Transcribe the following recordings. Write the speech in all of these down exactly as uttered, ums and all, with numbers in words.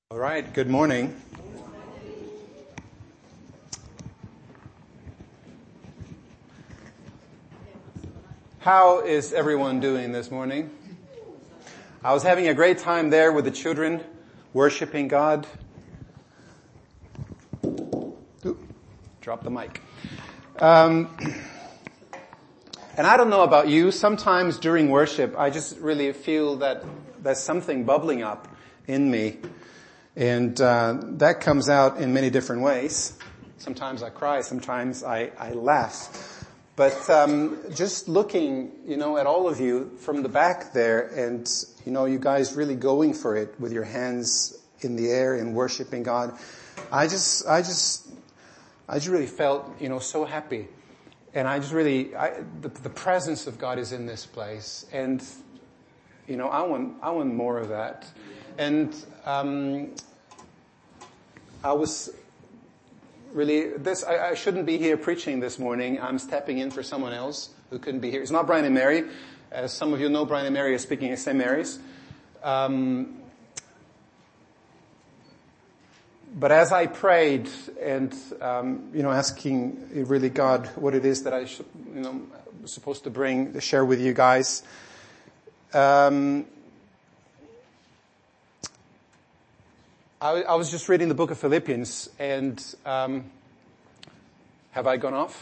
All right, good morning. How is everyone doing this morning? I was having a great time there with the children, worshiping God. Ooh, drop the mic. Um, and I don't know about you, sometimes during worship, I just really feel that there's something bubbling up in me. And uh, that comes out in many different ways. Sometimes I cry, sometimes I, I laugh. But um, just looking, you know, at all of you from the back there, and you know, you guys really going for it with your hands in the air and worshiping God. I just, I just, I just really felt, you know, so happy, and I just really, I, the, the presence of God is in this place, and you know, I want, I want more of that, and. Um, I was really, this, I, I shouldn't be here preaching this morning. I'm stepping in for someone else who couldn't be here. It's not Brian and Mary. As some of you know, Brian and Mary are speaking at Saint Mary's. Um, but as I prayed and, um, you know, asking really God what it is that I should, you know, was supposed to bring, to share with you guys, um, I, I was just reading the book of Philippians, and um, have I gone off?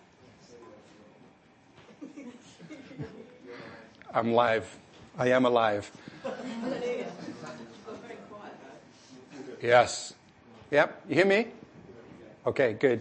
I'm live. I am alive. Yes. Yep. You hear me? Okay, good.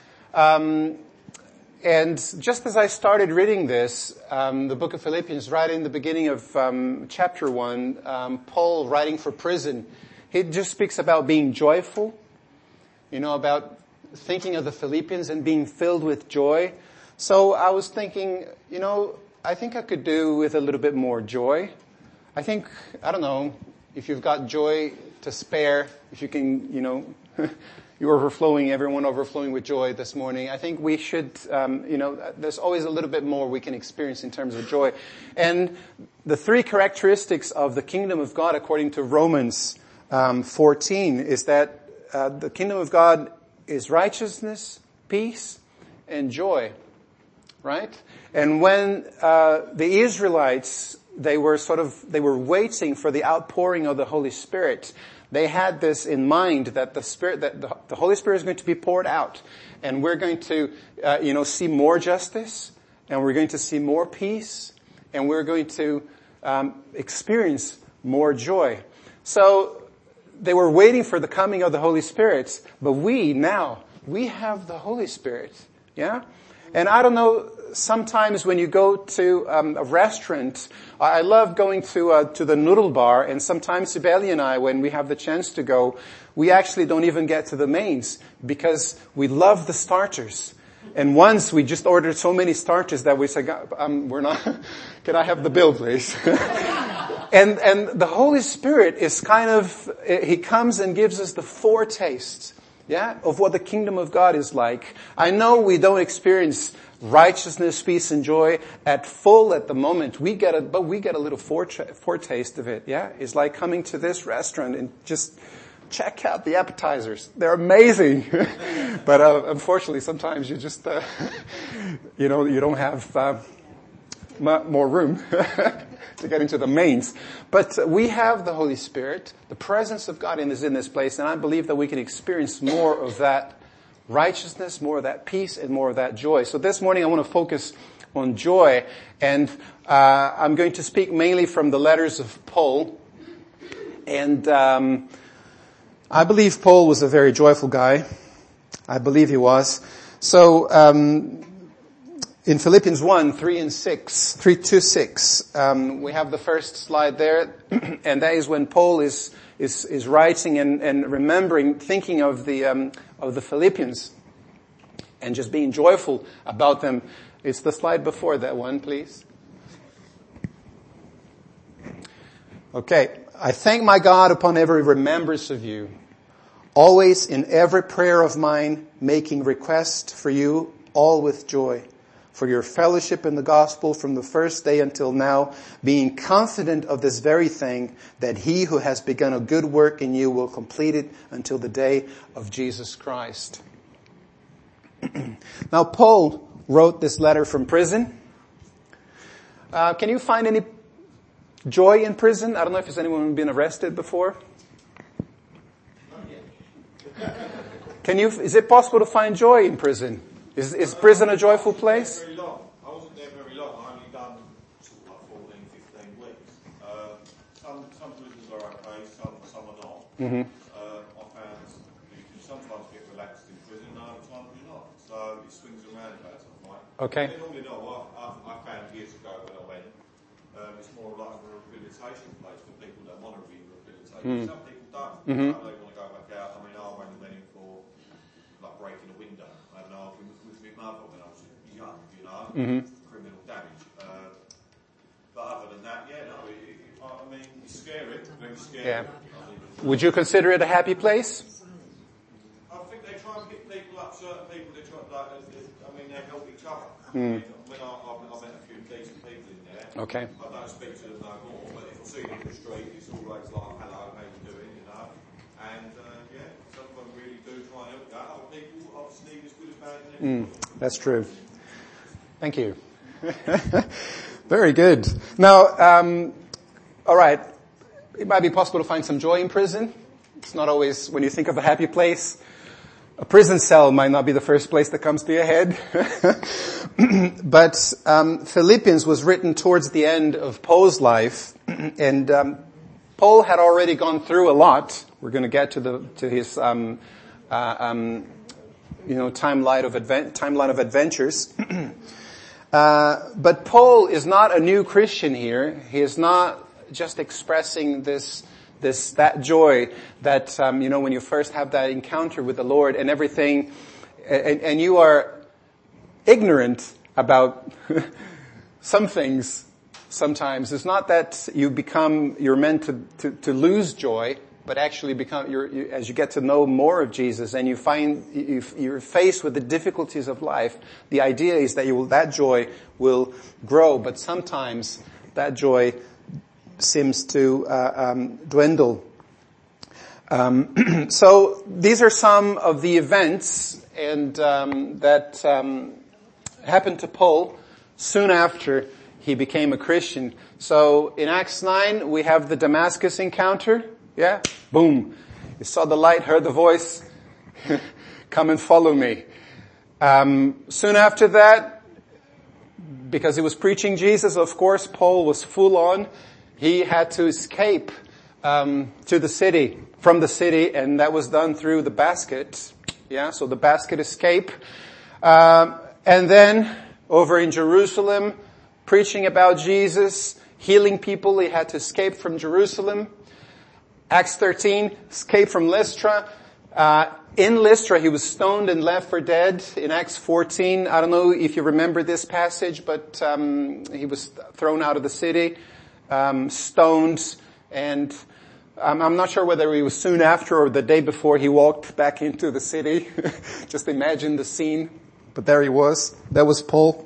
Um, and just as I started reading this, um, the book of Philippians, right in the beginning of um, chapter one, um, Paul writing for prison, he just speaks about being joyful, you know, about thinking of the Philippians and being filled with joy. So I was thinking, you know, I think I could do with a little bit more joy. I think, I don't know, if you've got joy to spare, if you can, you know, you're overflowing, everyone overflowing with joy this morning. I think we should, um, you know, there's always a little bit more we can experience in terms of joy. And the three characteristics of the kingdom of God, according to Romans Um, fourteen, is that uh, the kingdom of God is righteousness, peace, and joy, right? And when uh, the Israelites, they were sort of, they were waiting for the outpouring of the Holy Spirit, they had this in mind that the Spirit, that the, the Holy Spirit is going to be poured out, and we're going to, uh, you know, see more justice, and we're going to see more peace, and we're going to um, experience more joy. So they were waiting for the coming of the Holy Spirit, but we now, we have the Holy Spirit, yeah? And I don't know, sometimes when you go to um, a restaurant, I love going to uh, to the noodle bar, and sometimes Sibeli and I, when we have the chance to go, we actually don't even get to the mains because we love the starters. And once we just ordered so many starters that we said, um, we're not, can I have the bill, please? And, and the Holy Spirit is kind of, He comes and gives us the foretaste, yeah, of what the kingdom of God is like. I know we don't experience righteousness, peace, and joy at full at the moment. We get a, but we get a little foretaste of it, yeah? It's like coming to this restaurant and just check out the appetizers. They're amazing. But uh, unfortunately, sometimes you just, uh, you know, you don't have uh, more room to get into the mains. But we have the Holy Spirit. The presence of God is in this place, and I believe that we can experience more of that righteousness, more of that peace, and more of that joy. So this morning I want to focus on joy, and uh, I'm going to speak mainly from the letters of Paul. And um, I believe Paul was a very joyful guy. I believe he was. So um in Philippians one, three and six, three to six, um, we have the first slide there, and that is when Paul is is is writing and, and remembering, thinking of the um, of the Philippians, and just being joyful about them. It's the slide before that one, please. Okay, I thank my God upon every remembrance of you, always in every prayer of mine, making request for you all with joy, for your fellowship in the gospel from the first day until now, being confident of this very thing, that he who has begun a good work in you will complete it until the day of Jesus Christ. Now, Paul wrote this letter from prison. Uh, can you find any joy in prison? I don't know if there's anyone been arrested before. Can you, is it possible to find joy in prison? Is, is prison a joyful place? Very long. I wasn't there very long. I only done sort of like fourteen, fifteen weeks. Uh, some, some prisons are okay, some, some are not. Mm-hmm. Uh, I found you can sometimes get relaxed in prison, and other times you're not. So it swings around about it, right? Okay. And normally not. I, I, I found years ago when I went, um, it's more like a rehabilitation place for people that want to be rehabilitated. Mm. Some people don't. Mm-hmm. They want to go back out. I mean, I went and went in for like breaking a window. I had an argument with my mother when I was young, you know, mm-hmm. criminal damage. Uh, but other than that, yeah, no, it, it, I mean, it's scary, very scary. Yeah. Would you consider it a happy place? I think they try and pick people up, certain people, they try, like, I mean, they help each other. Mm. When I, I've, I've met a few decent people in there. Okay. I don't speak to them no more, but if I see them in the street, it's always like, hello, how you doing, you know? And, uh, yeah, some of them really do try and help out. Other people, obviously, as good as bad as mm, That's true. Thank you. Very good. Now, um, all right. It might be possible to find some joy in prison. It's not always, when you think of a happy place, a prison cell might not be the first place that comes to your head. But um, Philippians was written towards the end of Paul's life, and um, Paul had already gone through a lot. We're going to get to the to his um, uh, um, you know timeline of advent, timeline of adventures. uh, but Paul is not a new Christian here. He is not just expressing this. This, that joy that, um, you know, when you first have that encounter with the Lord and everything, and, and you are ignorant about some things sometimes. It's not that you become, you're meant to, to, to lose joy, but actually become, you're, you, as you get to know more of Jesus and you find, you, you're faced with the difficulties of life, the idea is that you will, that joy will grow, but sometimes that joy seems to uh, um, dwindle. Um, so these are some of the events and um, that um, happened to Paul soon after he became a Christian. So in Acts nine, we have the Damascus encounter. Yeah, boom. You saw the light, heard the voice. Come and follow me. Um, soon after that, because he was preaching Jesus, of course, Paul was full on. He had to escape um, to the city, from the city, and that was done through the basket. Yeah, so the basket escape. Um, and then over in Jerusalem, preaching about Jesus, healing people, he had to escape from Jerusalem. Acts thirteen, escape from Lystra. Uh, in Lystra, he was stoned and left for dead. In Acts fourteen, I don't know if you remember this passage, but um, he was thrown out of the city. Um, stoned, and um, I'm not sure whether he was soon after or the day before he walked back into the city. Just imagine the scene. But there he was. That was Paul.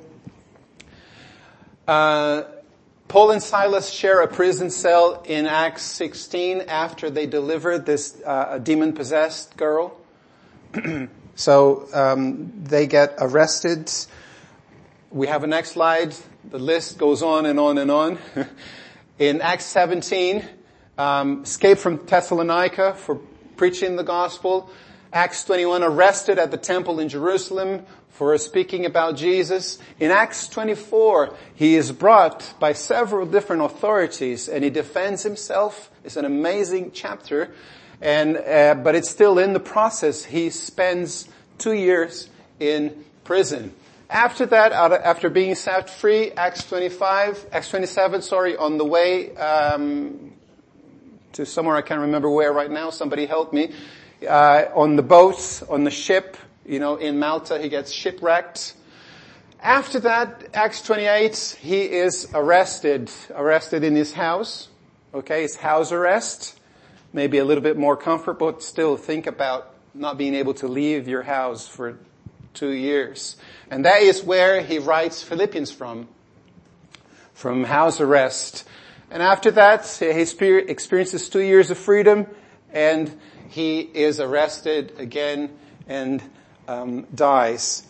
Uh, Paul and Silas share a prison cell in Acts sixteen after they delivered this uh, demon-possessed girl. So um, they get arrested. We have a next slide. The list goes on and on and on. In Acts seventeen, um, escape from Thessalonica for preaching the gospel. Acts twenty-one, arrested at the temple in Jerusalem for speaking about Jesus. In Acts twenty-four, he is brought by several different authorities and he defends himself. It's an amazing chapter. And, uh, but it's still in the process. He spends two years in prison. After that, after being set free, Acts twenty-five, Acts twenty-seven, sorry, on the way um, to somewhere I can't remember where right now. Somebody help me. Uh, on the boat, on the ship, you know, in Malta, he gets shipwrecked. After that, Acts twenty-eight, he is arrested, arrested in his house. Okay, his house arrest. Maybe a little bit more comfort, but still think about not being able to leave your house for Two years. And that is where he writes Philippians from. From house arrest. And after that, he experiences two years of freedom, and he is arrested again and um, dies.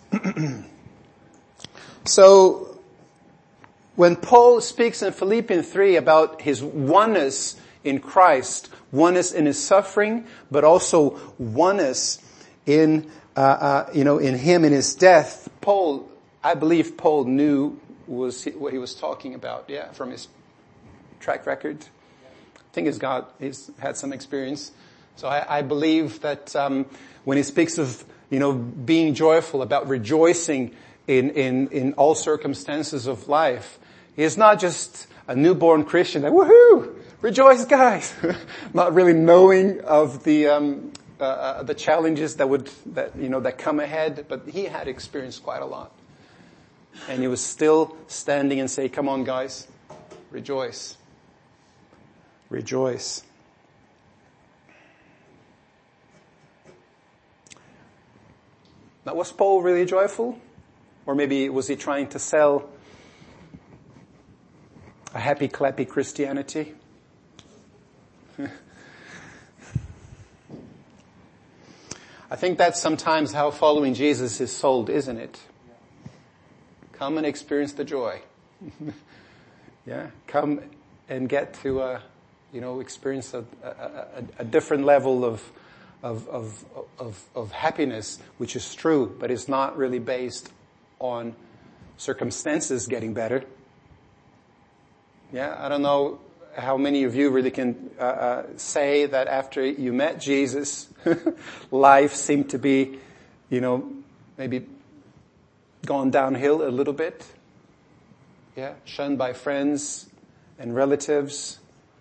So, when Paul speaks in Philippians three about his oneness in Christ, oneness in his suffering, but also oneness in, uh, uh, you know, in him in his death, Paul, I believe Paul knew was what he was talking about, yeah, from his track record. I think he's got, he's had some experience. So I, I believe that um, when he speaks of, you know, being joyful, about rejoicing in, in, in all circumstances of life, he's not just a newborn Christian that, woohoo, rejoice guys, not really knowing of the um, uh, the challenges that would, that you know, that come ahead, but he had experienced quite a lot. And he was still standing and say, come on guys, rejoice. Rejoice. Now, was Paul really joyful? Or maybe was he trying to sell a happy, clappy Christianity? I think that's sometimes how following Jesus is sold, isn't it? Come and experience the joy. Yeah, come and get to, uh, you know, experience a, a, a different level of, of, of, of, of happiness, which is true, but it's not really based on circumstances getting better. Yeah, I don't know how many of you really can uh, uh, say that after you met Jesus, life seemed to be, you know, maybe gone downhill a little bit. Yeah, shunned by friends and relatives.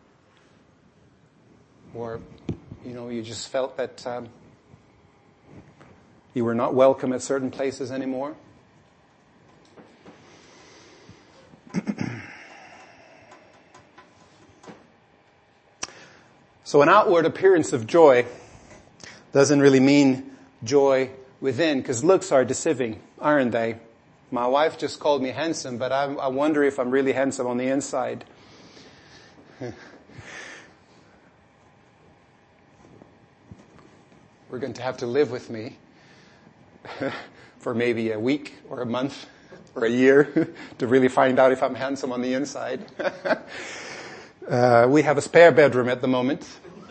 Or, you know, you just felt that um, you were not welcome at certain places anymore. So an outward appearance of joy doesn't really mean joy within, because looks are deceiving, aren't they? My wife just called me handsome, but I, I wonder if I'm really handsome on the inside. We're going to have to live with me for maybe a week or a month or a year to really find out if I'm handsome on the inside. Uh, we have a spare bedroom at the moment.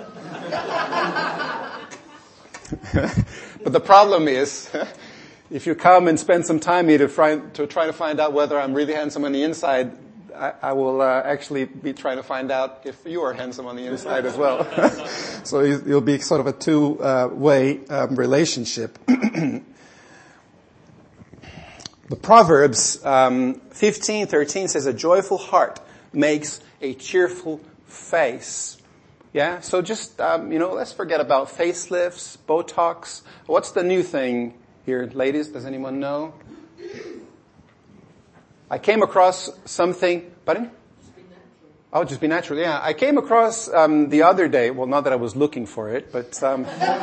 But the problem is, if you come and spend some time here to try to, try to find out whether I'm really handsome on the inside, I, I will uh, actually be trying to find out if you are handsome on the inside as well. So it'll be sort of a two-way uh, um, relationship. The Proverbs um, fifteen thirteen says, a joyful heart makes a cheerful face. Yeah, so just, um, you know, let's forget about facelifts, Botox. What's the new thing here, ladies? Does anyone know? I came across something, pardon? Just be natural. Oh, just be natural, yeah. I came across um, the other day, well, not that I was looking for it, but um,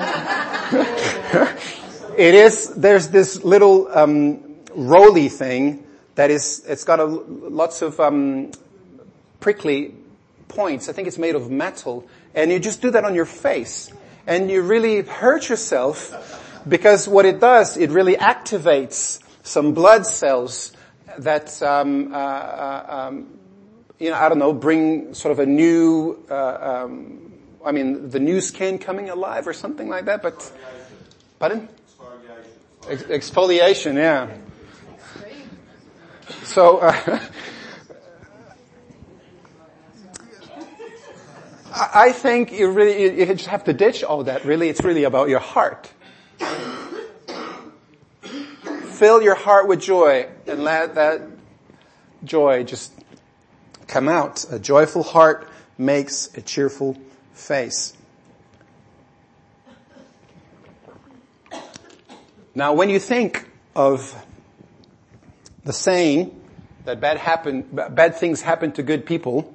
it is, there's this little um, roly thing that is, it's got a, lots of um, prickly points. I think it's made of metal. And you just do that on your face. And you really hurt yourself because what it does, it really activates some blood cells that, um, uh, uh, um, you know, I don't know, bring sort of a new, uh, um, I mean, the new skin coming alive or something like that. But, pardon? Exfoliation. Ex- exfoliation, yeah. So, uh, I think you really, you just have to ditch all that. Really, it's really about your heart. Fill your heart with joy and let that joy just come out. A joyful heart makes a cheerful face. Now, when you think of the saying that bad happen, bad things happen to good people,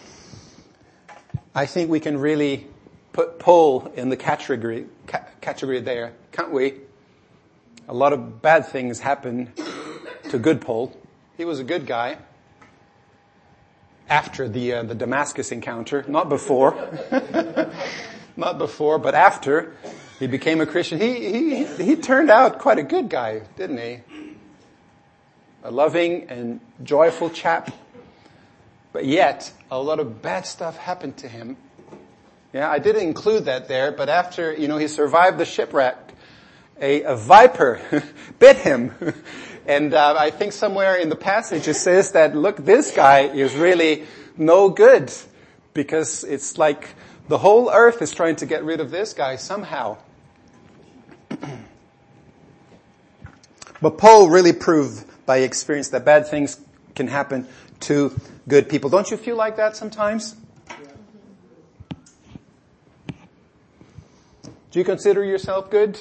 I think we can really put Paul in the category, ca- category there, can't we? A lot of bad things happened to good Paul. He was a good guy after the uh, the Damascus encounter, not before. Not before, but after he became a Christian. He, he, he turned out quite a good guy, didn't he? A loving and joyful chap. But yet, a lot of bad stuff happened to him. Yeah, I didn't include that there, but after, you know, he survived the shipwreck, a, a viper bit him. And uh, I think somewhere in the passage it says that, look, this guy is really no good, because it's like the whole earth is trying to get rid of this guy somehow. But Paul really proved by experience that bad things can happen to good people. Don't you feel like that sometimes? Do you consider yourself good?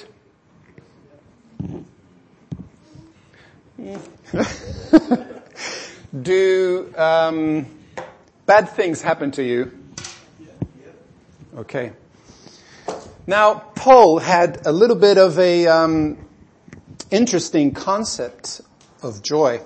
Do um, bad things happen to you? Okay. Now, Paul had a little bit of a um, interesting concept of joy.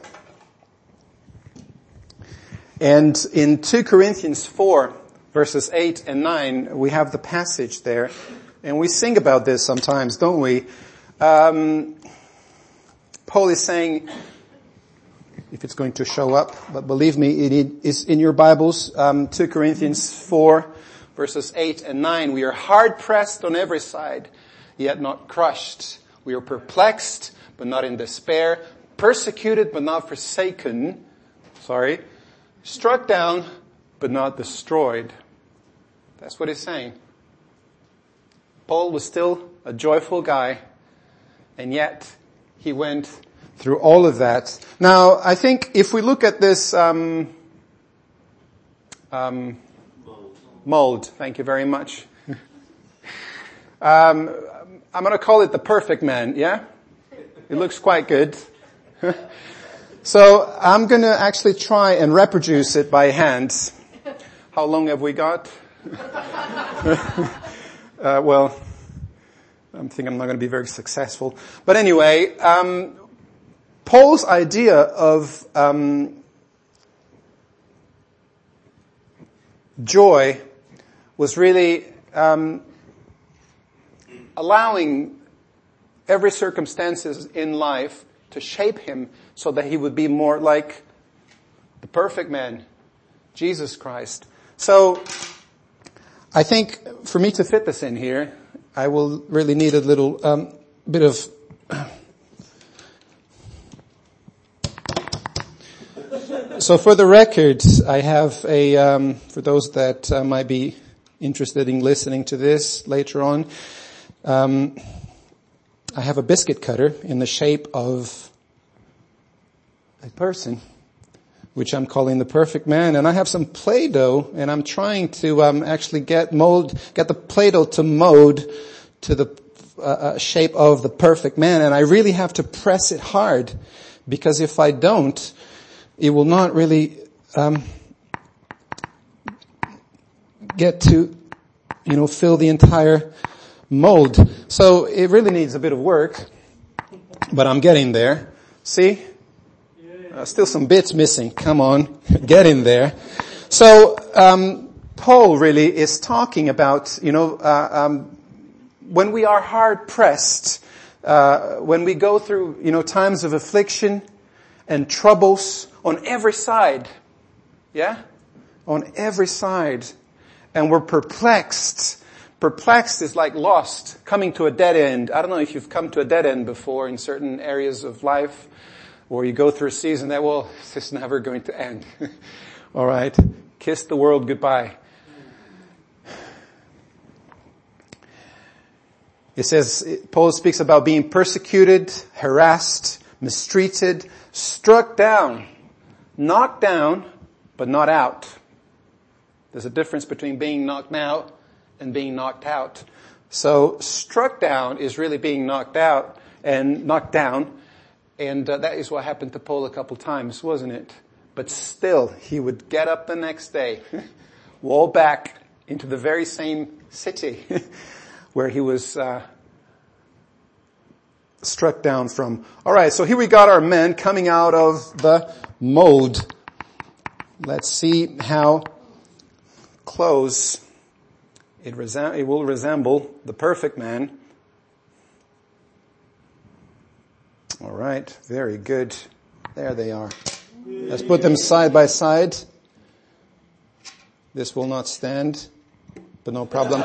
And in Second Corinthians four, verses eight and nine, we have the passage there. And we sing about this sometimes, don't we? Um, Paul is saying, if it's going to show up, but believe me, it is in your Bibles, um, Second Corinthians four, verses eight and nine. We are hard pressed on every side, yet not crushed. We are perplexed, but not in despair. Persecuted, but not forsaken. Sorry. Struck down, but not destroyed. That's what he's saying. Paul was still a joyful guy, and yet he went through all of that. Now, I think if we look at this um, um, mold. mold, thank you very much. um, I'm going to call it the perfect man, yeah? It looks quite good. So I'm going to actually try and reproduce it by hand. How long have we got? Uh, well, I think I'm not going to be very successful. But anyway, um, Paul's idea of um, joy was really um, allowing every circumstances in life to shape him so that he would be more like the perfect man, Jesus Christ. So I think for me to fit this in here, I will really need a little um, bit of so for the record, I have a um, for those that uh, might be interested in listening to this later on, um, I have a biscuit cutter in the shape of a person, which I'm calling the perfect man. And I have some Play-Doh, and I'm trying to um, actually get mold, get the Play-Doh to mold to the uh, shape of the perfect man. And I really have to press it hard, because if I don't, it will not really um, get to, you know, fill the entire mold. So it really needs a bit of work, but I'm getting there. See? Uh, still some bits missing. Come on, get in there. So um, Paul really is talking about, you know, uh, um, when we are hard pressed, uh, when we go through, you know, times of affliction and troubles on every side, yeah, on every side, and we're perplexed. Perplexed is like lost, coming to a dead end. I don't know if you've come to a dead end before in certain areas of life, or you go through a season that, well, this is never going to end. All right. Kiss the world goodbye. It says, Paul speaks about being persecuted, harassed, mistreated, struck down, knocked down, but not out. There's a difference between being knocked out and being knocked out. So struck down is really being knocked out and knocked down. And uh, that is what happened to Paul a couple times, wasn't it? But still, he would get up the next day, walk back into the very same city where he was uh, struck down from. All right, so here we got our men coming out of the mold. Let's see how close it, resem- it will resemble the perfect man. All right, very good. There they are. Let's put them side by side. This will not stand, but no problem.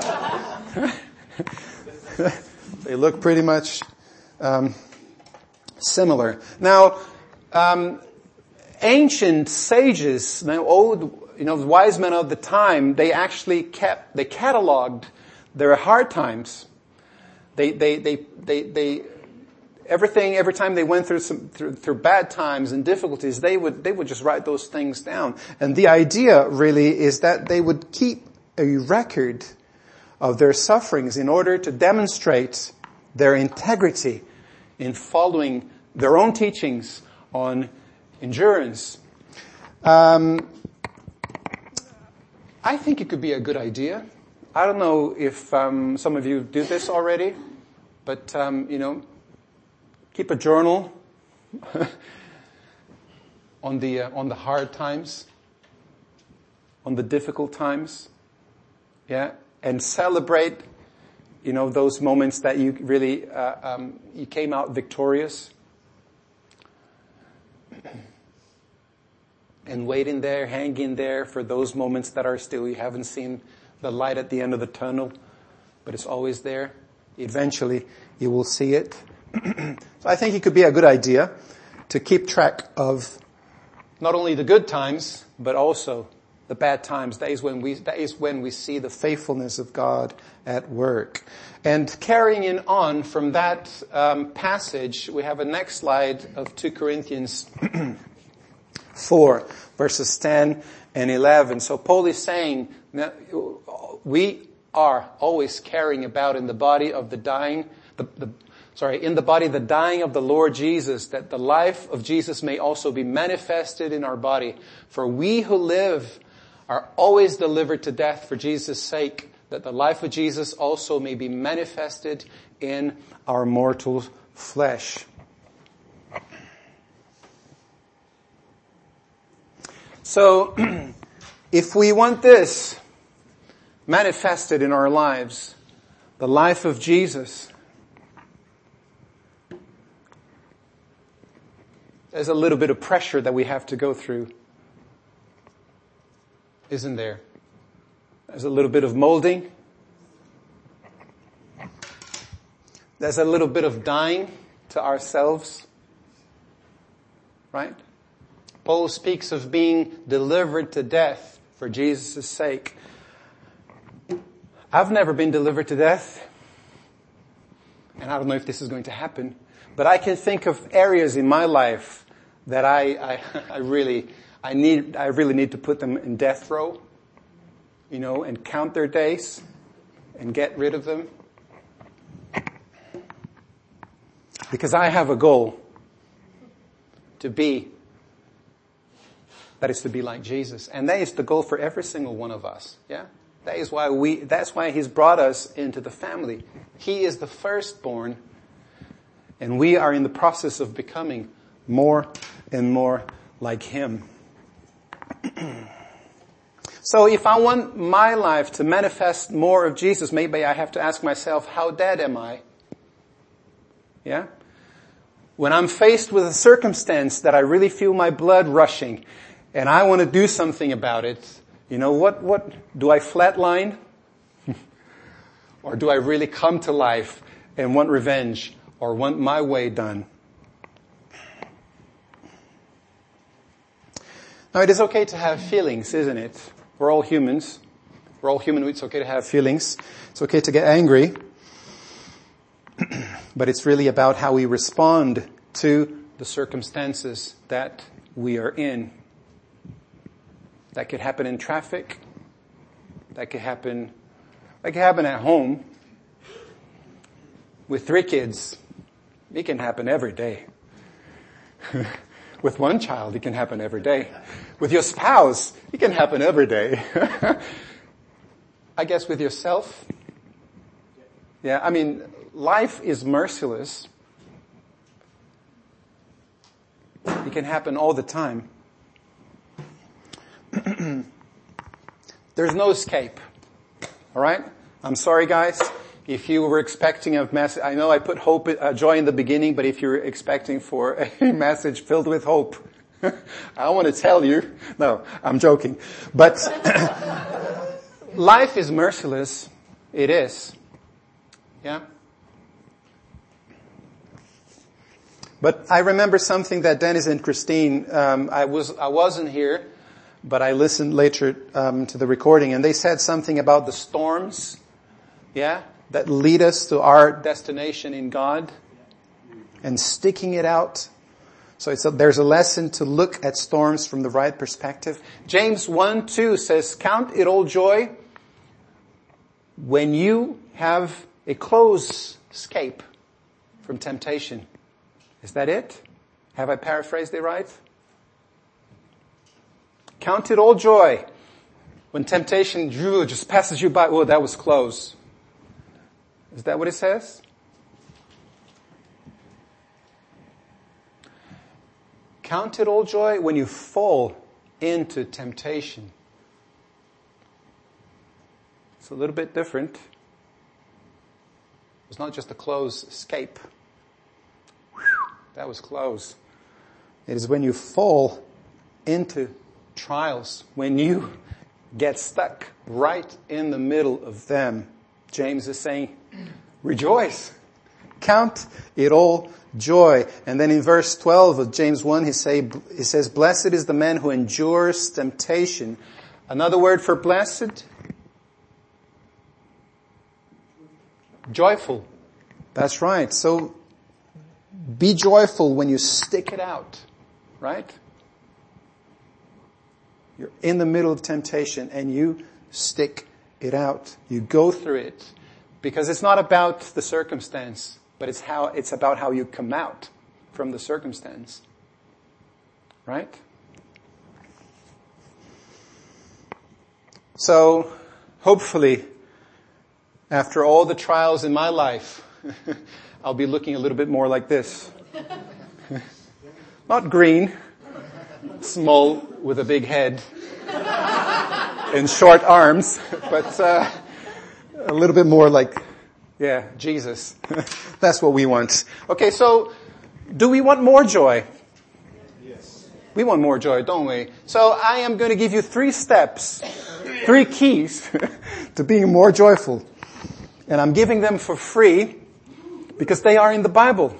They look pretty much um, similar. Now, um, ancient sages, now old, you know, the wise men of the time, they actually kept, they cataloged their hard times. They, they, they, they, they, everything, every time they went through some, through, through bad times and difficulties, they would, they would just write those things down. And the idea really is that they would keep a record of their sufferings in order to demonstrate their integrity in following their own teachings on endurance. Um, I think it could be a good idea. I don't know if um, some of you do this already, but um, you know, keep a journal on the uh, on the hard times, on the difficult times, yeah, and celebrate, you know, those moments that you really uh, um, you came out victorious. And wait in there, hang in there for those moments that are still, you haven't seen the light at the end of the tunnel, but it's always there. Eventually, you will see it. So I think it could be a good idea to keep track of not only the good times, but also the bad times. That is when we, that is when we see the faithfulness of God at work. And carrying in on from that um, passage, we have a next slide of two Corinthians four, verses ten and eleven. So Paul is saying that we are always carrying about in the body of the dying, the, the, sorry, in the body the dying of the Lord Jesus, that the life of Jesus may also be manifested in our body. For we who live are always delivered to death for Jesus' sake, that the life of Jesus also may be manifested in our mortal flesh. So, if we want this manifested in our lives, the life of Jesus, there's a little bit of pressure that we have to go through, isn't there? There's a little bit of molding. There's a little bit of dying to ourselves, right? Paul speaks of being delivered to death for Jesus' sake. I've never been delivered to death, and I don't know if this is going to happen, but I can think of areas in my life that I, I, I really, I need, I really need to put them in death row, you know, and count their days and get rid of them. Because I have a goal to be That is to be like Jesus. And that is the goal for every single one of us. Yeah? That is why we, that's why He's brought us into the family. He is the firstborn, and we are in the process of becoming more and more like Him. So if I want my life to manifest more of Jesus, maybe I have to ask myself, how dead am I? Yeah? When I'm faced with a circumstance that I really feel my blood rushing, and I want to do something about it, you know, what, what, do I flatline? Or do I really come to life and want revenge or want my way done? Now, it is okay to have feelings, isn't it? We're all humans. We're all human. It's okay to have feelings. It's okay to get angry. But it's really about how we respond to the circumstances that we are in. That could happen in traffic. That could happen, that could happen at home. With three kids, it can happen every day. With one child, it can happen every day. With your spouse, it can happen every day. I guess with yourself. Yeah, I mean, life is merciless. can happen all the time. There's no escape. All right? I'm sorry, guys. If you were expecting a message, I know I put hope, uh, joy in the beginning, but if you're expecting for a message filled with hope, I want to tell you, no, I'm joking. But life is merciless. It is. Yeah? But I remember something that Dennis and Christine, um, I was, I wasn't here, but I listened later um, to the recording, and they said something about the storms, yeah, that lead us to our destination in God, and sticking it out. So it's a, there's a lesson to look at storms from the right perspective. James one two says, "Count it all joy when you have a close escape from temptation." Is that it? Have I paraphrased it right? Count it all joy when temptation just passes you by. Oh, that was close. Is that what it says? Count it all joy when you fall into temptation. It's a little bit different. It's not just a close escape. Whew, that was close. It is when you fall into trials, when you get stuck right in the middle of them. James is saying, rejoice. Count it all joy. And then in verse twelve of James one, he, say, he says, blessed is the man who endures temptation. Another word for blessed? Joyful. That's right. So be joyful when you stick it out, right? You're in the middle of temptation and you stick it out. You go through it. Because it's not about the circumstance, but it's how, it's about how you come out from the circumstance. Right? So, hopefully, after all the trials in my life, I'll be looking a little bit more like this. Not green, small with a big head and short arms, but uh, a little bit more like, yeah, Jesus. That's what we want. Okay, so do we want more joy? Yes. We want more joy, don't we? So I am going to give you three steps, three keys to being more joyful. And I'm giving them for free because they are in the Bible.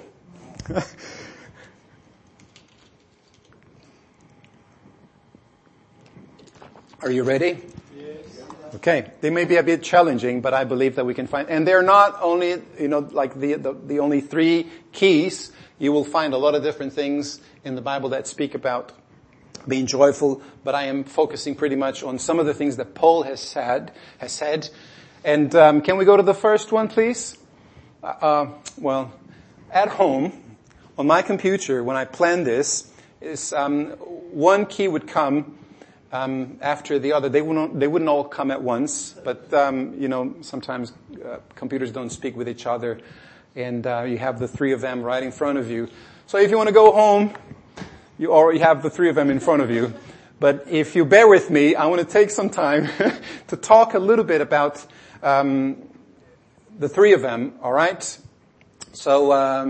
Are you ready? Yes. Okay. They may be a bit challenging, but I believe that we can find, and they're not only, you know, like the, the, the only three keys. You will find a lot of different things in the Bible that speak about being joyful, but I am focusing pretty much on some of the things that Paul has said, has said. And, um, can we go to the first one, please? Uh, well, at home, on my computer, when I planned this, is, um, one key would come Um, after the other. They wouldn't, they wouldn't all come at once, but, um, you know, sometimes uh, computers don't speak with each other, and uh, you have the three of them right in front of you. So if you want to go home, you already have the three of them in front of you. But if you bear with me, I want to take some time to talk a little bit about um, the three of them, all right? So um,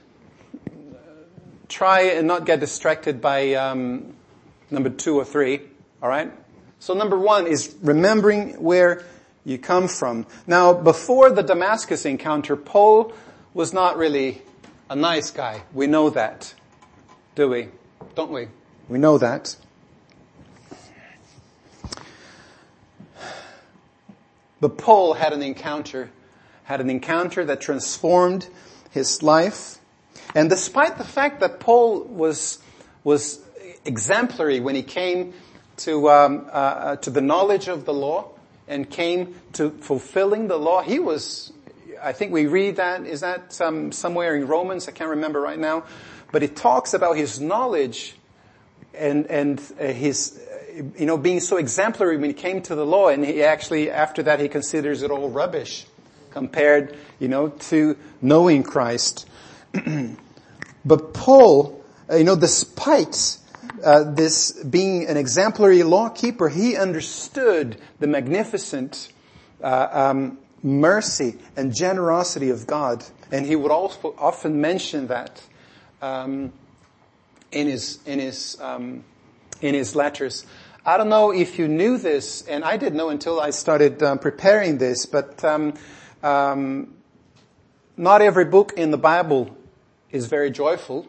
try and not get distracted by um, number two or three. All right? So number one is remembering where you come from. Now, before the Damascus encounter, Paul was not really a nice guy. We know that. Do we? Don't we? We know that. But Paul had an encounter, had an encounter that transformed his life. And despite the fact that Paul was, was exemplary when he came to um, uh, to the knowledge of the law and came to fulfilling the law, he was, I think we read that, is that um, somewhere in Romans? I can't remember right now. But it talks about his knowledge and and uh, his, uh, you know, being so exemplary when he came to the law. And he actually, after that, he considers it all rubbish compared, you know, to knowing Christ. But Paul uh, you know, despite uh, this being an exemplary law keeper, he understood the magnificent uh, um, mercy and generosity of God. And he would also often mention that um, in his in his um, in his letters. I don't know if you knew this, and I didn't know until I started um, preparing this, but um, um, not every book in the Bible is very joyful.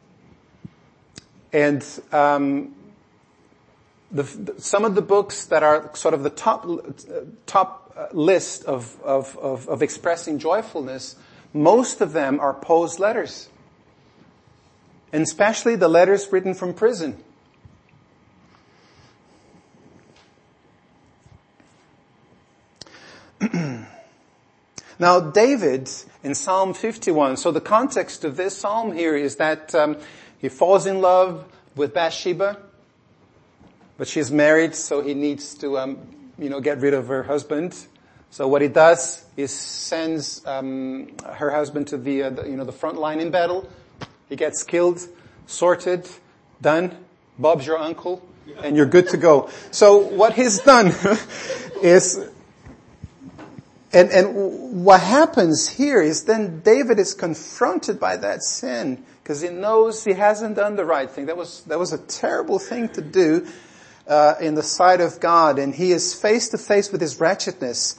And um, the, the, some of the books that are sort of the top top list of, of, of, of expressing joyfulness, most of them are Poe's letters, and especially the letters written from prison. Now, David in Psalm fifty-one, so the context of this psalm here is that um, he falls in love with Bathsheba, but she's married, so he needs to, um, you know, get rid of her husband. So what he does is sends um, her husband to the, uh, the, you know, the front line in battle. He gets killed, sorted, done. Bob's your uncle, and you're good to go. So what he's done is. And, and what happens here is then David is confronted by that sin because he knows he hasn't done the right thing. That was, that was a terrible thing to do, uh, in the sight of God. And he is face to face with his wretchedness.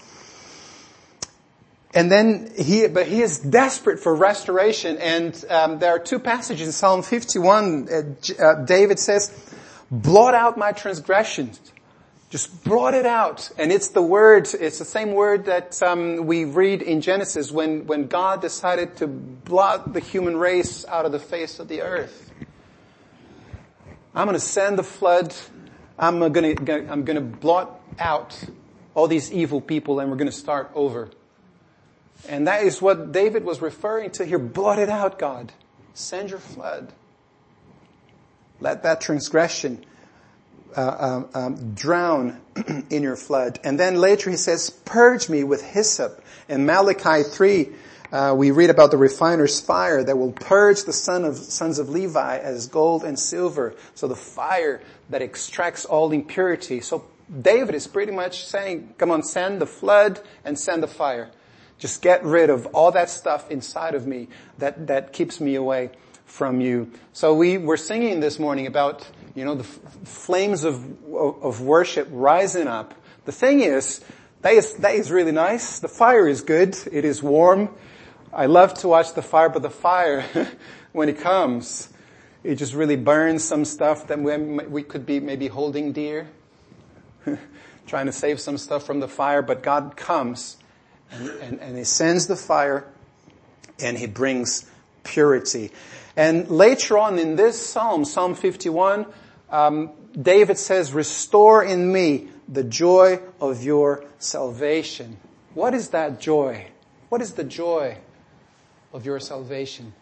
And then he, but he is desperate for restoration. And, um, there are two passages in Psalm fifty-one. Uh, uh, David says, blot out my transgressions. Just blot it out. And it's the word, it's the same word that um, we read in Genesis when, when God decided to blot the human race out of the face of the earth. I'm going to send the flood. I'm going to, I'm going to blot out all these evil people and we're going to start over. And that is what David was referring to here. Blot it out, God. Send your flood. Let that transgression Uh, um, um, drown in your flood. And then later he says, purge me with hyssop. In Malachi three, uh, we read about the refiner's fire that will purge the son of, sons of Levi as gold and silver. So the fire that extracts all impurity. So David is pretty much saying, come on, send the flood and send the fire. Just get rid of all that stuff inside of me that, that keeps me away from you. So we were singing this morning about, you know, the f- flames of, of, of worship rising up. The thing is, that is, that is really nice. The fire is good. It is warm. I love to watch the fire, but the fire, when it comes, it just really burns some stuff that we, we could be maybe holding dear, trying to save some stuff from the fire, but God comes and, and, and He sends the fire and He brings purity. And later on in this psalm, Psalm fifty-one, um, David says, restore in me the joy of your salvation. What is that joy? What is the joy of your salvation?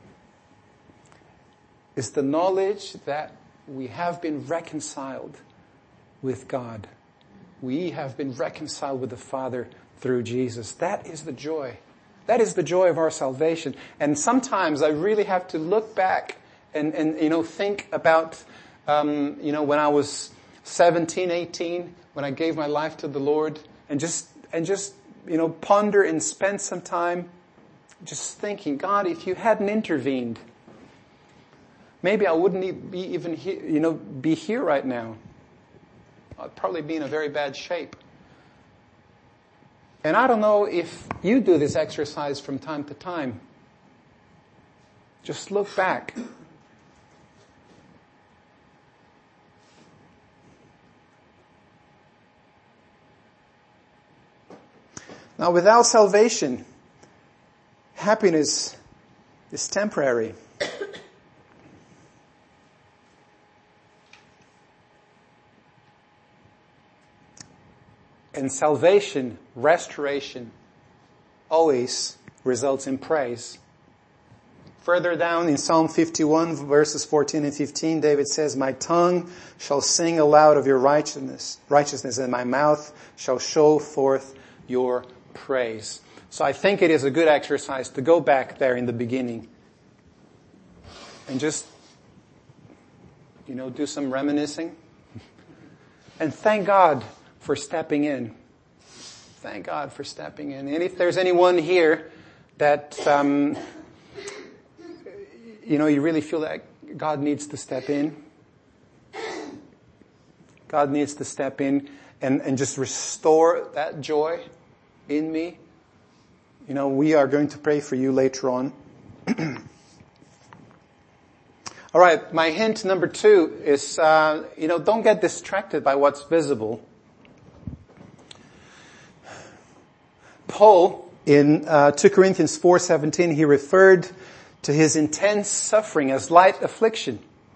It's the knowledge that we have been reconciled with God. We have been reconciled with the Father through Jesus. That is the joy. That is the joy of our salvation. And sometimes I really have to look back and, and you know, think about, um, you know, when I was seventeen, eighteen, when I gave my life to the Lord, and just, and just, you know, ponder and spend some time just thinking, God, if you hadn't intervened, maybe I wouldn't be even here, you know, be here right now. I'd probably be in a very bad shape. And I don't know if you do this exercise from time to time. Just look back. Now, without salvation, happiness is temporary. And salvation, restoration, always results in praise. Further down in Psalm fifty-one, verses fourteen and fifteen, David says, my tongue shall sing aloud of your righteousness, righteousness, and my mouth shall show forth your praise. So I think it is a good exercise to go back there in the beginning and just you know, do some reminiscing. And thank God for stepping in. Thank God for stepping in. And if there's anyone here that, um, you know, you really feel that God needs to step in. God needs to step in and, and just restore that joy in me. You know, we are going to pray for you later on. All right, my hint number two is, uh, you know, don't get distracted by what's visible. Paul, in uh, two Corinthians four seventeen, he referred to his intense suffering as light affliction.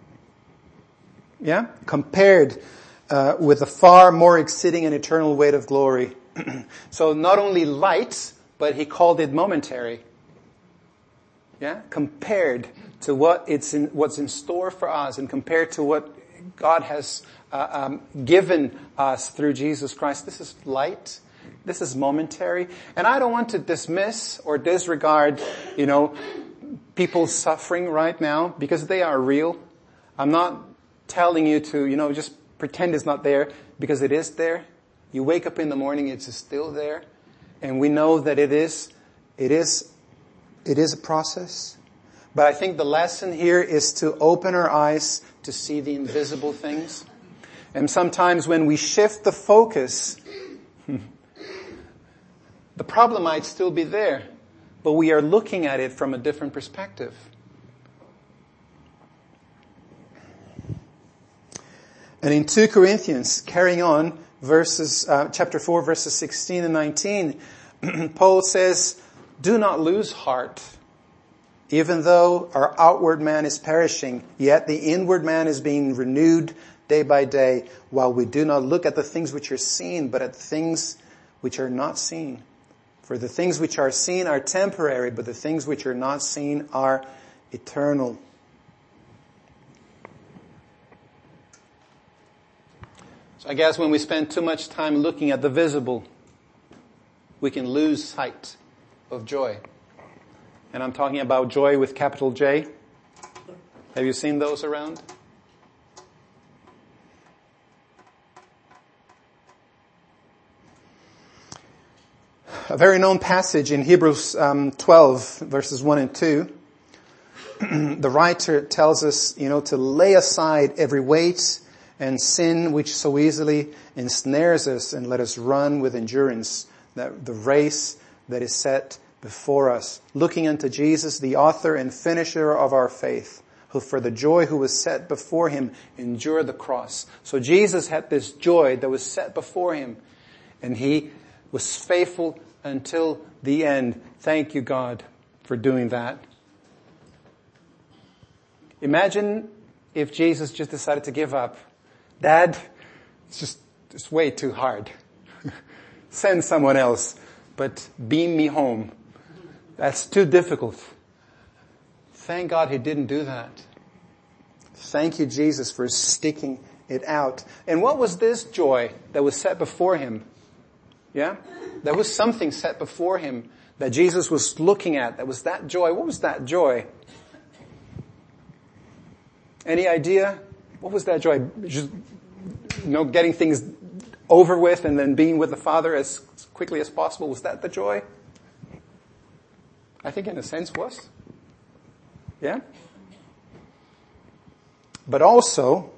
Yeah? Compared uh, with the far more exceeding and eternal weight of glory. So not only light, but he called it momentary. Yeah? Compared to what it's in, what's in store for us, and compared to what God has uh, um, given us through Jesus Christ. This is light. This is momentary. And I don't want to dismiss or disregard, you know, people's suffering right now, because they are real. I'm not telling you to, you know, just pretend it's not there, because it is there. You wake up in the morning, it's still there. And we know that it is, it is, it is a process. But I think the lesson here is to open our eyes to see the invisible things. And sometimes when we shift the focus, the problem might still be there, but we are looking at it from a different perspective. And in two Corinthians, carrying on, verses, uh, chapter four, verses sixteen and nineteen, Paul says, "Do not lose heart. Even though our outward man is perishing, yet the inward man is being renewed day by day, while we do not look at the things which are seen, but at things which are not seen. For the things which are seen are temporary, but the things which are not seen are eternal." So I guess when we spend too much time looking at the visible, we can lose sight of joy. And I'm talking about joy with capital J. Have you seen those around? A very known passage in Hebrews um, twelve, verses one and two. The writer tells us, you know, to lay aside every weight and sin which so easily ensnares us, and let us run with endurance that the race that is set before us, looking unto Jesus, the author and finisher of our faith, who for the joy who was set before him endured the cross. So Jesus had this joy that was set before him, and he was faithful until the end. Thank you, God, for doing that. Imagine if Jesus just decided to give up. Dad, it's just, it's way too hard. Send someone else, but beam me home. That's too difficult. Thank God he didn't do that. Thank you, Jesus, for sticking it out. And what was this joy that was set before him? Yeah? There was something set before him that Jesus was looking at. That was that joy. What was that joy? Any idea? What was that joy? Just, you know, getting things over with and then being with the Father as quickly as possible. Was that the joy? I think in a sense was. Yeah? But also,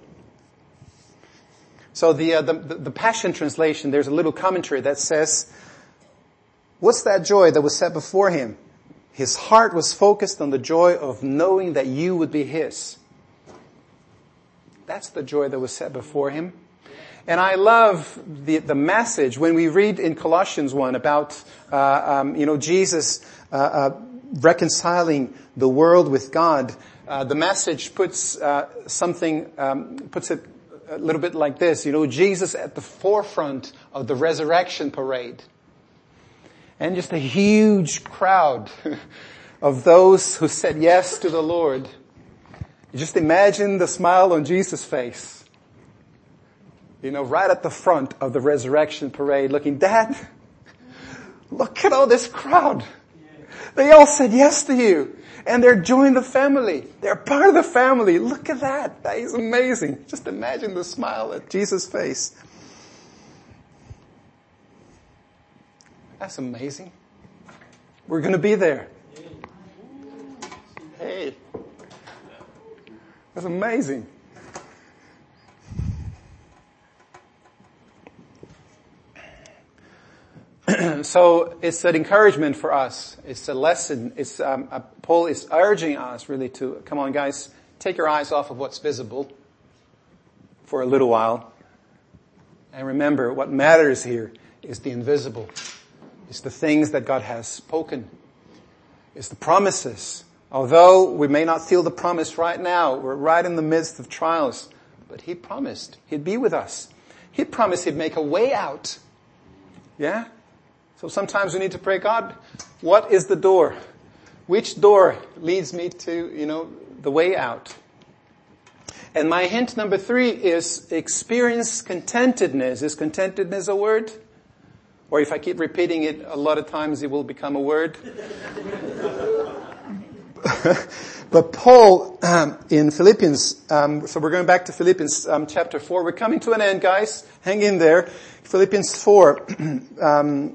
so the, uh, the, the Passion Translation, there's a little commentary that says, what's that joy that was set before him? His heart was focused on the joy of knowing that you would be his. That's the joy that was set before him. And I love the, the message when we read in Colossians one about, uh, um, you know, Jesus, uh, uh, reconciling the world with God. Uh, the message puts, uh, something, um, puts it a little bit like this, you know, Jesus at the forefront of the resurrection parade. And just a huge crowd of those who said yes to the Lord. Just imagine the smile on Jesus' face. You know, right at the front of the resurrection parade, looking, Dad, look at all this crowd. They all said yes to you. And they're joined the family. They're part of the family. Look at that. That is amazing. Just imagine the smile at Jesus' face. That's amazing. We're going to be there. Hey. That's amazing. So it's an encouragement for us. It's a lesson. It's um, uh, Paul is urging us really to, come on guys, take your eyes off of what's visible for a little while. And remember, what matters here is the invisible. It's the things that God has spoken. It's the promises. Although we may not feel the promise right now, we're right in the midst of trials. But He promised He'd be with us. He promised He'd make a way out. Yeah? So sometimes we need to pray, God, what is the door? Which door leads me to, you know, the way out? And my hint number three is experience contentedness. Is contentedness a word? Or if I keep repeating it a lot of times, it will become a word. But Paul, um, in Philippians, um, so we're going back to Philippians um, chapter four. We're coming to an end, guys. Hang in there. Philippians four, um,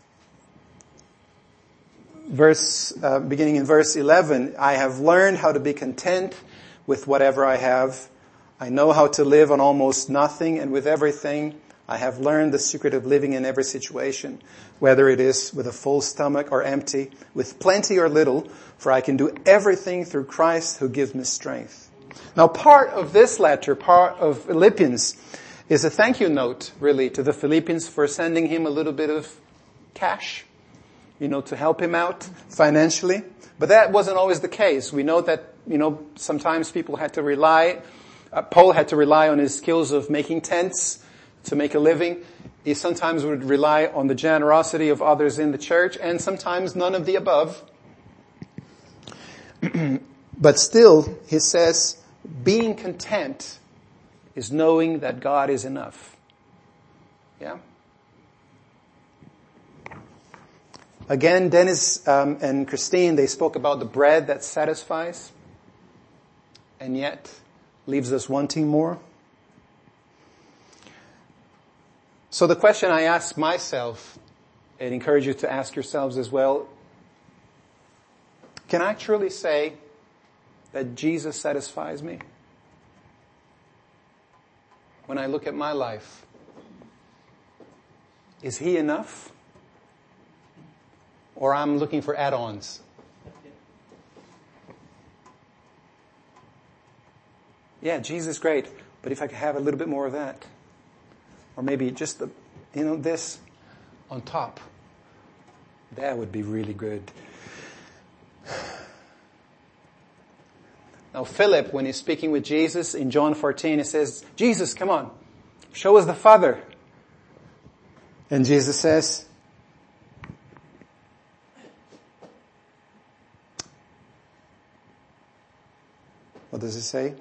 verse, uh, beginning in verse eleven. I have learned how to be content with whatever I have. I know how to live on almost nothing, and with everything I have learned the secret of living in every situation, whether it is with a full stomach or empty, with plenty or little, for I can do everything through Christ who gives me strength. Now, part of this letter, part of Philippians, is a thank you note, really, to the Philippians for sending him a little bit of cash, you know, to help him out financially. But that wasn't always the case. We know that, you know, sometimes people had to rely, uh, Paul had to rely on his skills of making tents to make a living. He sometimes would rely on the generosity of others in the church, and sometimes none of the above. But still, he says, being content is knowing that God is enough. Yeah? Again, Dennis um, and Christine, they spoke about the bread that satisfies and yet leaves us wanting more. So the question I ask myself, and encourage you to ask yourselves as well, can I truly say that Jesus satisfies me? When I look at my life, is He enough? Or I'm looking for add-ons? Yeah, Jesus is great, but if I could have a little bit more of that. Or maybe just the, you know, this on top. That would be really good. Now Philip, when he's speaking with Jesus in John fourteen, he says, Jesus, come on, show us the Father. And Jesus says, what does it say?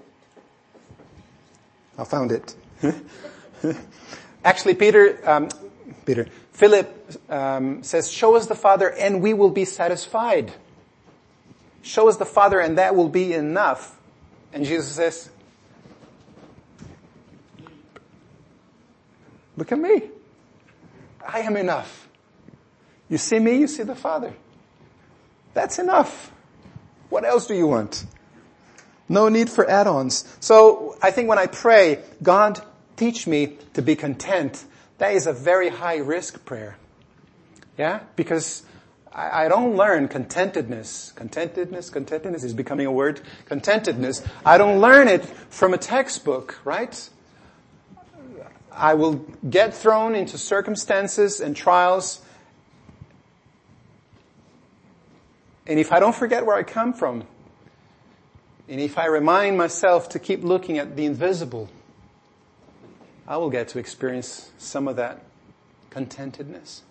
I found it. Actually, Peter, um, Peter, Philip um, says, show us the Father and we will be satisfied. Show us the Father and that will be enough. And Jesus says, look at me. I am enough. You see me, you see the Father. That's enough. What else do you want? No need for add-ons. So I think when I pray, God, teach me to be content, that is a very high risk prayer. Yeah? Because I, I don't learn contentedness. Contentedness, contentedness is becoming a word. Contentedness. I don't learn it from a textbook, right? I will get thrown into circumstances and trials. And if I don't forget where I come from, and if I remind myself to keep looking at the invisible, I will get to experience some of that contentedness.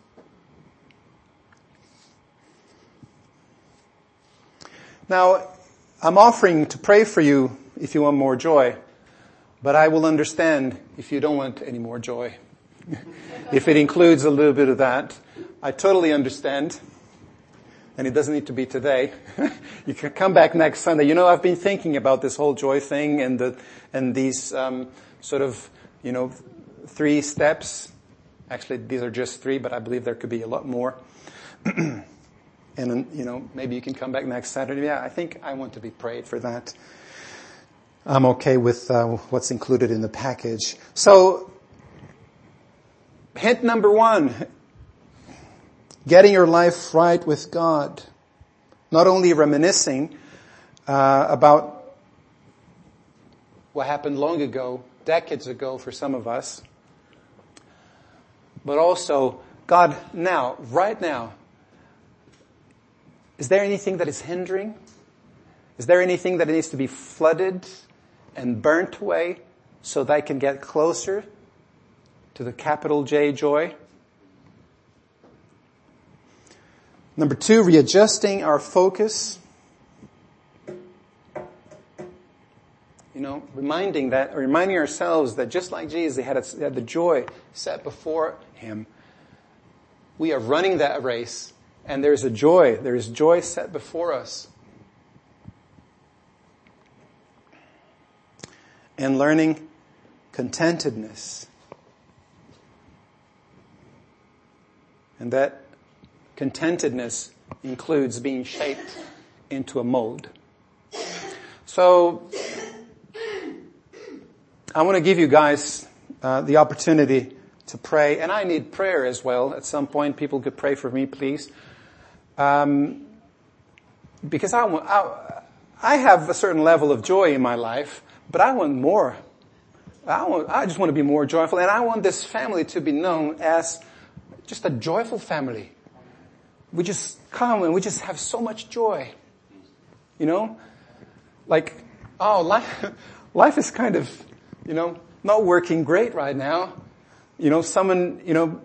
Now, I'm offering to pray for you if you want more joy, but I will understand if you don't want any more joy. If it includes a little bit of that, I totally understand. and it doesn't need to be today. You can come back next Sunday. You know, I've been thinking about this whole joy thing and the, and these, um, sort of, you know, three steps. Actually, these are just three, but I believe there could be a lot more. And, you know, maybe you can come back next Saturday. Yeah, I think I want to be prayed for that. I'm okay with uh, what's included in the package. So, hint number one, getting your life right with God. Not only reminiscing uh, about what happened long ago, decades ago for some of us, but also, God, now, right now, is there anything that is hindering? Is there anything that needs to be flooded and burnt away so that I can get closer to the capital J joy? Number two, readjusting our focus. You know, reminding that, or reminding ourselves that just like Jesus, he had, a, he had the joy set before him. We are running that race, and there's a joy, there is joy set before us. And learning contentedness. And that contentedness includes being shaped into a mold. So, I want to give you guys uh, the opportunity to pray, and I need prayer as well. At some point, people could pray for me, please. Um, because I, want, I, I have a certain level of joy in my life, but I want more. I want, I just want to be more joyful, and I want this family to be known as just a joyful family. We just come and we just have so much joy. You know? Like, oh, life, life is kind of, you know, not working great right now. You know, someone, you know,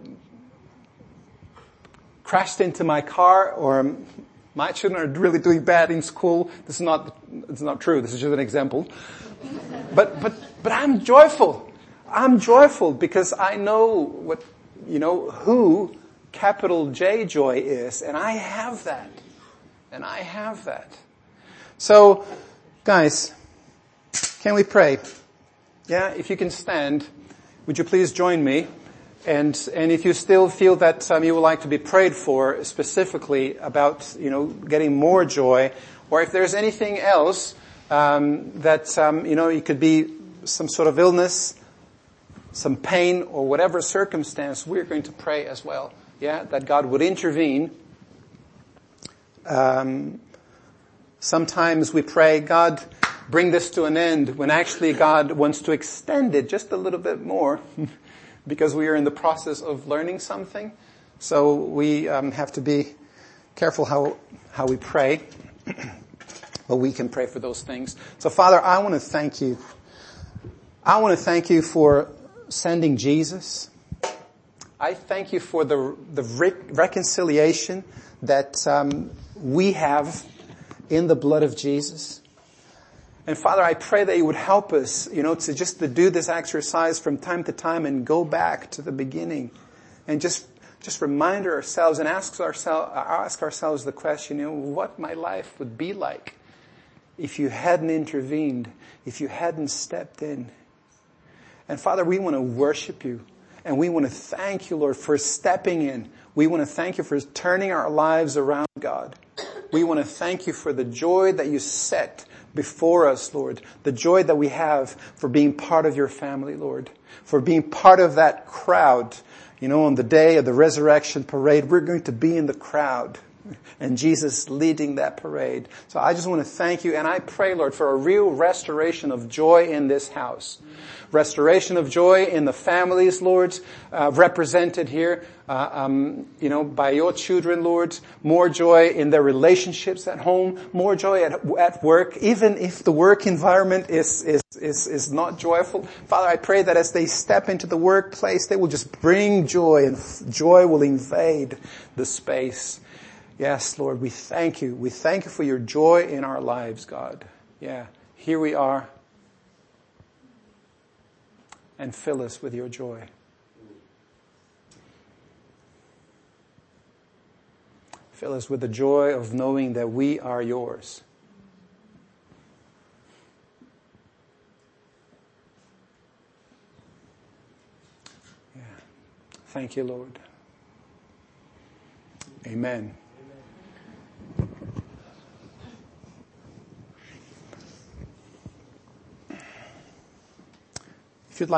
crashed into my car, or my children are really doing bad in school. This is not, it's not true. This is just an example. But, but, but I'm joyful. I'm joyful because I know what, you know, who capital J joy is, and I have that. And I have that. So, guys, can we pray? Yeah, if you can stand, would you please join me? And, and if you still feel that um, you would like to be prayed for specifically about, you know, getting more joy, or if there's anything else, um, that, um, you know, it could be some sort of illness, some pain, or whatever circumstance, we're going to pray as well. Yeah, that God would intervene. Um, sometimes we pray, God, bring this to an end, when actually God wants to extend it just a little bit more because we are in the process of learning something. So we um, have to be careful how how we pray, but we can pray for those things. So Father, I want to thank you. I want to thank you for sending Jesus. I thank you for the the re- reconciliation that um, we have in the blood of Jesus. And Father, I pray that you would help us, you know, to just to do this exercise from time to time and go back to the beginning and just, just remind ourselves and ask ourselves, ask ourselves the question, you know, what my life would be like if you hadn't intervened, if you hadn't stepped in. And Father, we want to worship you, and we want to thank you, Lord, for stepping in. We want to thank you for turning our lives around, God. We want to thank you for the joy that you set before us, Lord. The joy that we have for being part of your family, Lord. For being part of that crowd. You know, on the day of the resurrection parade, we're going to be in the crowd. And Jesus leading that parade. So I just want to thank you, and I pray, Lord, for a real restoration of joy in this house. Restoration of joy in the families, Lord, uh, represented here, uh, um, you know, by your children, Lord. More joy in their relationships at home. More joy at, at work, even if the work environment is, is, is, is not joyful. Father, I pray that as they step into the workplace, they will just bring joy, and f- joy will invade the space. Yes, Lord, we thank you. We thank you for your joy in our lives, God. Yeah, here we are. And fill us with your joy. Fill us with the joy of knowing that we are yours. Yeah. Thank you, Lord. Amen.